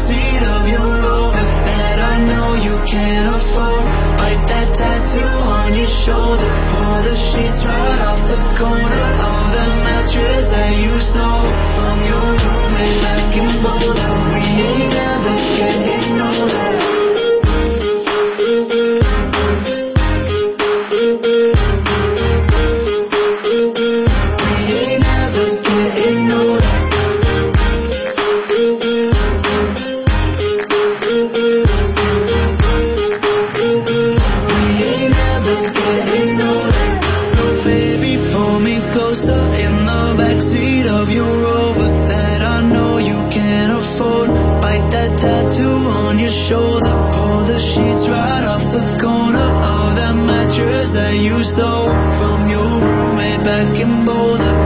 backseat of your Rover that I know you can't afford. Bite that tattoo on your shoulder, pull the sheets right off the corner of the mattress that you stole from your roommate back in Boulder. We ain't never getting older. In the backseat of your Rover that I know you can't afford. Bite that tattoo on your shoulder, pull the sheets right off the corner of that mattress that you stole from your roommate back in Boulder.